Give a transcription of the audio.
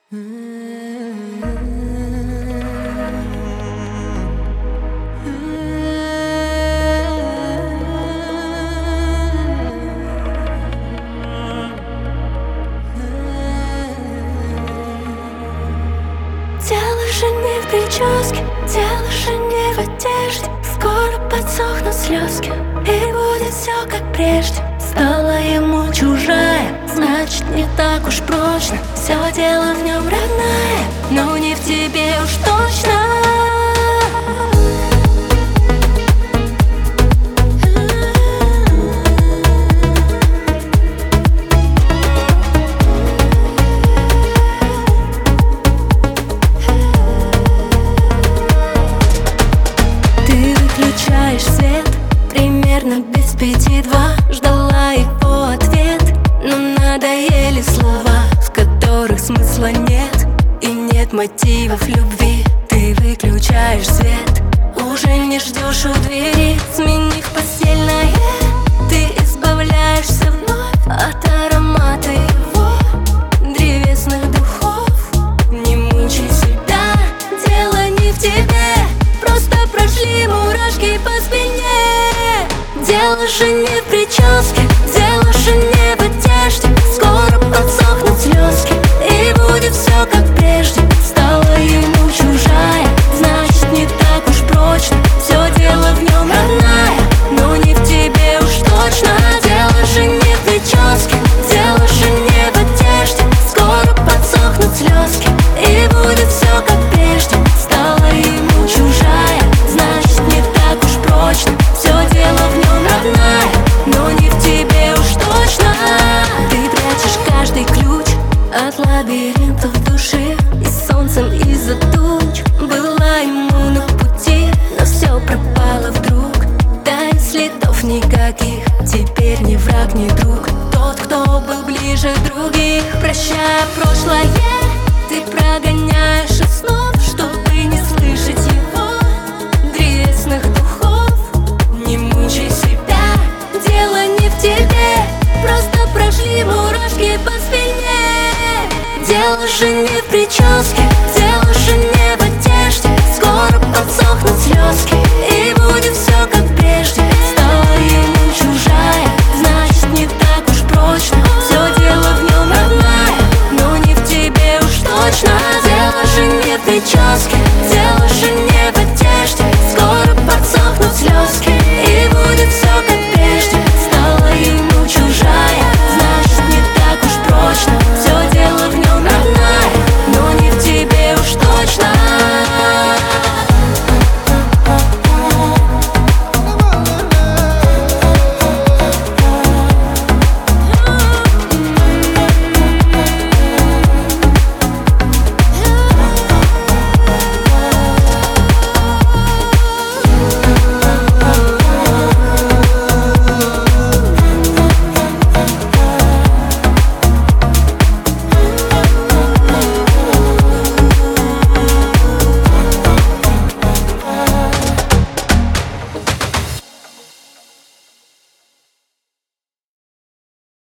Дело же не в прическе, дело же не в одежде. Скоро подсохнут слезки, и будет все как прежде. Стала ему чужая, значит не так уж прочно. Все дело в нем родная, но не в тебе уж точно. Выключаешь свет примерно без 5:02. Ждала его ответ, но надоели слова, в которых смысла нет и нет мотивов любви. Ты выключаешь свет, уже не ждешь у двери, сменив постельное. Ты избавляешься вновь от аромата его древесных духов. Не мучай себя, дело не в тебе, просто прошли мурашки по спине. Дело же не в прическе, дело же не в одежде. Скоро подсохнут слезки, и будет все как прежде. Стала ему чужая, значит не так уж прочно. Все дело в нем родная, но не в тебе уж точно. Дело же не в прическе, дело же не в одежде. Скоро подсохнут слезки, и будет все как прежде. Стала ему чужая, значит не так уж прочно. Все дело в нем родная, но не в тебе уж точно. Ты прячешь каждый ключ от лабиринтов души, и солнцем из-за туч была ему на пути, но все пропало вдруг. Да и следов никаких, теперь ни враг, ни друг. Тот, кто был ближе других. Прощая прошлое, ты прогоняешь из снов, чтобы не слышать его древесных духов. Не мучай себя, дело не в тебе, просто прошли мурашки по спине. Дело же не в прическе, дело же не в одежде. Скоро подсохнут слезки,